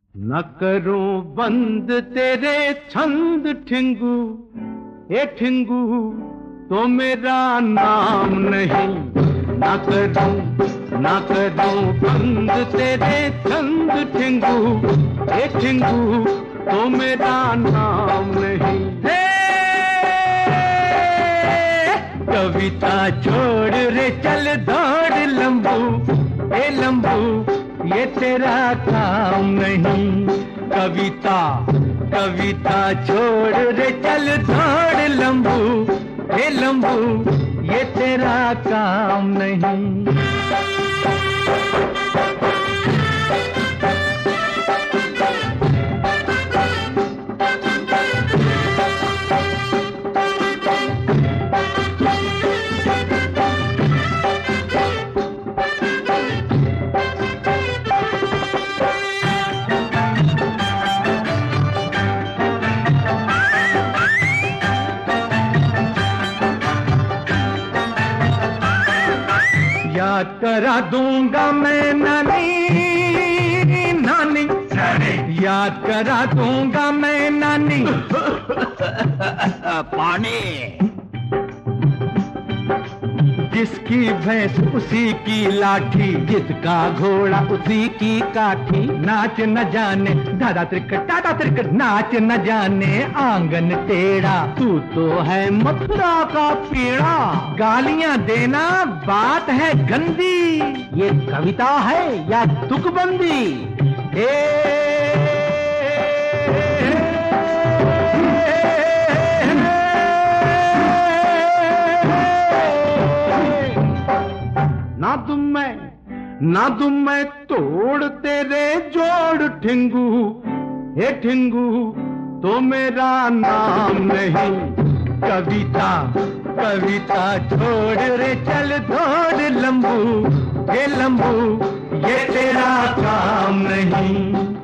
न करूं बंद तेरे छंद ठिंगू, ए ठिंगू तो मेरा नाम नहीं। न करूं बंद तेरे छंद ठिंगू, ए ठिंगू तो मेरा नाम नहीं। कविता छोड़ रे चल दौड़ लंबू, ए लंबू ये तेरा काम नहीं। कविता छोड़ रे चल दौड़ लंबू, ए लंबू ये तेरा काम नहीं। याद करा दूंगा मैं नानी, नानी याद करा दूंगा मैं नानी। पानी। जिसकी भैंस उसी की लाठी, जिसका घोड़ा उसी की काठी। नाच न जाने दादा त्रिकट नाच न जाने आंगन टेढ़ा। तू तो है मथुरा का पेड़ा, गालियां देना बात है गंदी। ये कविता है या तुकबंदी? ना तुम मैं तोड़ तेरे जोड़ ठिंगू, हे ठिंगू तो मेरा नाम नहीं। कविता छोड़ रे चल दौड़ लंबू, हे लंबू ये तेरा काम नहीं।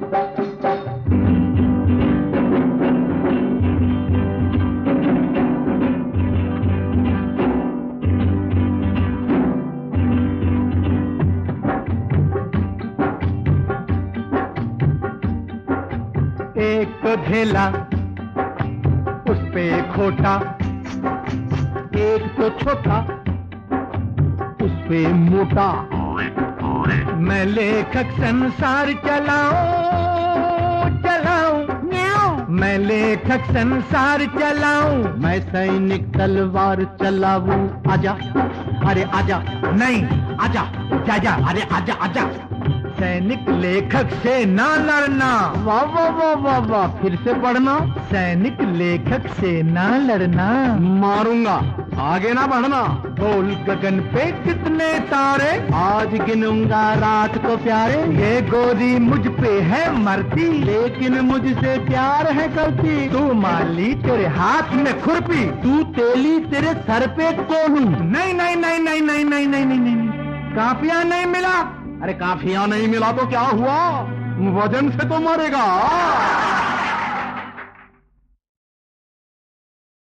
एक तो ढेला उस पे खोटा, एक तो छोटा उस पे मोटा। मैं लेखक संसार चलाऊं, मैं लेखक संसार चलाऊं। मैं सैनिक तलवार चलाऊं। आजा अरे आजा, नहीं आजा जा, अरे आजा आजा। सैनिक लेखक से ना लड़ना। वाह वाह वाह वाह वाह, फिर से पढ़ना। सैनिक लेखक से ना लड़ना, मारूंगा आगे ना बढ़ना। बोल गगन पे कितने तारे, आज गिनूंगा रात को प्यारे। ये गोरी मुझ पे है मरती, लेकिन मुझसे प्यार है करती। तू माली तेरे हाथ में खुरपी, तू तेली तेरे सर पे कोलू। नहीं नहीं नहीं नहीं नहीं नहीं नहीं नहीं नहीं, काफिया नहीं मिला। अरे काफिया नहीं मिला तो क्या हुआ, वजन से तो मरेगा।